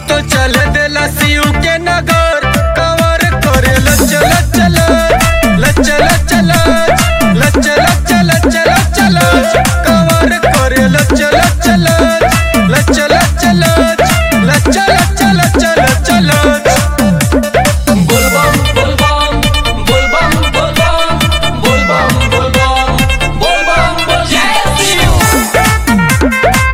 तो चल देला शिव के नगर कंवर करे लचल चल लचल चल लचल चल चल चल कंवर करे लचल चल लचल चल लचल चल चल चल बोलबम बोलबम बोलबम बोलबम बोलबम बोलबम बोलबम जय शिव।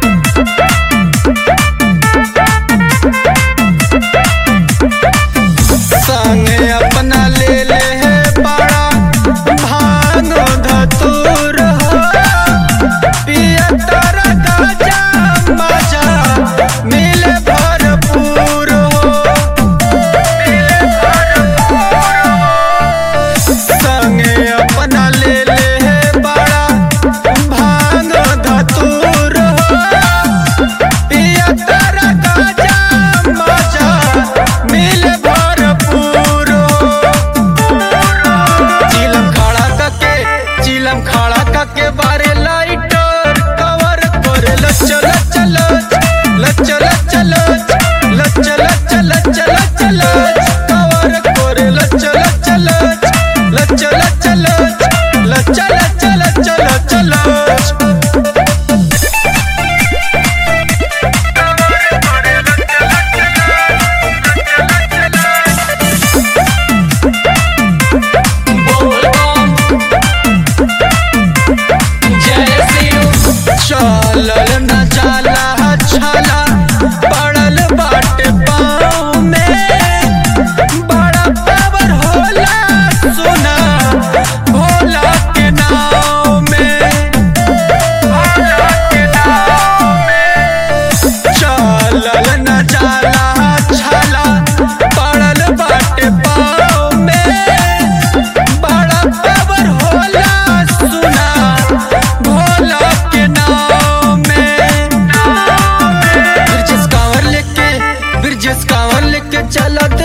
संगे अपना ले ले है बड़ा भांग धतूर हो पिया तारा गाजा मजा मिले भरपूर हो मिले भरपूर हो संगे अपना ले ले है बड़ा भांग धतूर हो पिया तारा गाजा मजा मिले भरपूर हो चिलम खड़ा करके बारे लाइटर कवर करे लचल चल लचल चल लचल चल चल चल कवर करे लचल चल लचल चल लचल चल चल चल बोलबम जय शिव। चलल न जाला छाला पड़ल बाटे पाँव में बड़ा पावर होला सुना भोला के नाव में भोला के नाव में चलल न जाला छाला पड़ल बाटे पाँव में बड़ा पावर होला सुना भोला के नाव में ब्रिजेश कांवर लेके चला